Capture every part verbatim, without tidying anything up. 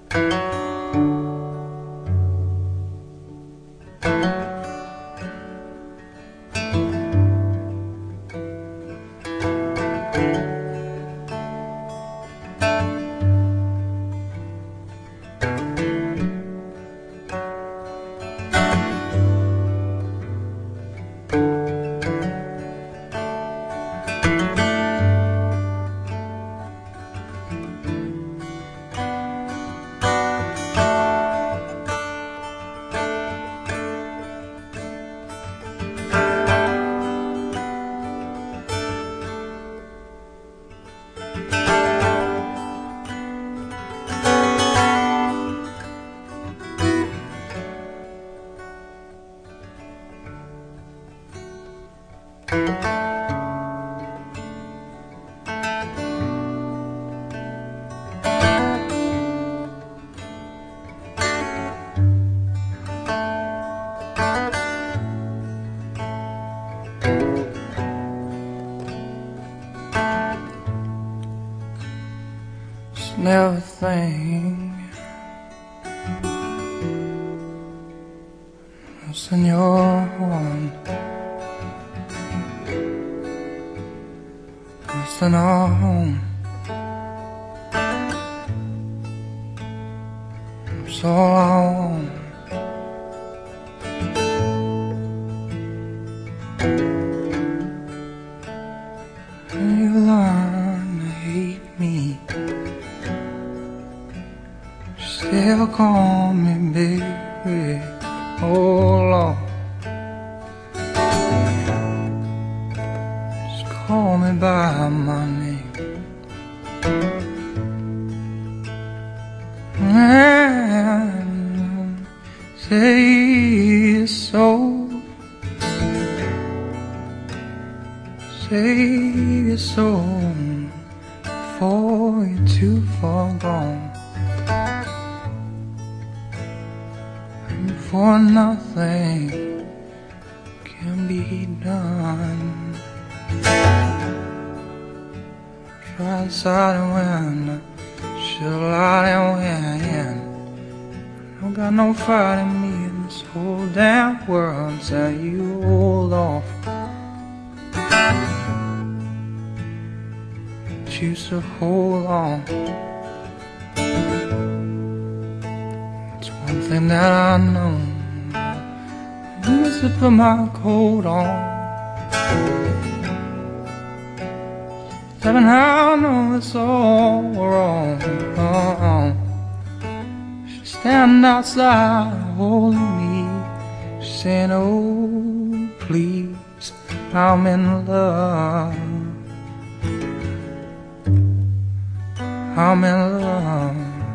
Never think what's in your home, what's in our home. It's all I want. And you learn to hate me, still call me baby, oh Lord. Just call me by my name, and say so, say so, before you're too far gone. For nothing can be done. Try to side and win, should lie and win. Don't got no fight in me in this whole damn world. Tell you hold off, choose to hold on. One thing that I know is to put my coat on. Seven, I know it's all wrong. She stand outside holding me, she's saying, oh please, I'm in love, I'm in love.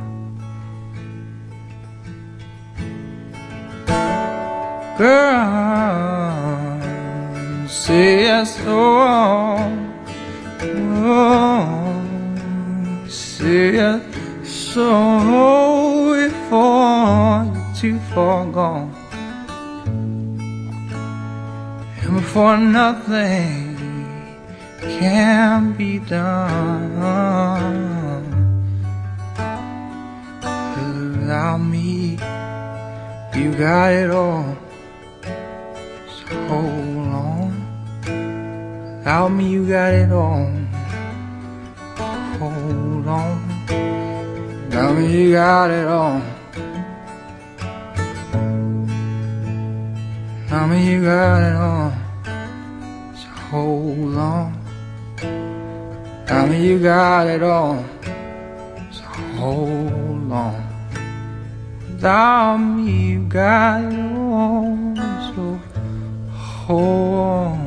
Girl, say yes, oh, oh, say yes, so before you're too far gone, and before nothing can be done. 'Cause without me, you got it all. Hold on, without me you got it all. Hold on, without me you got it all. Without me you got it all. So hold on, without me you got it all. So hold on, without me you got it all. So hold on.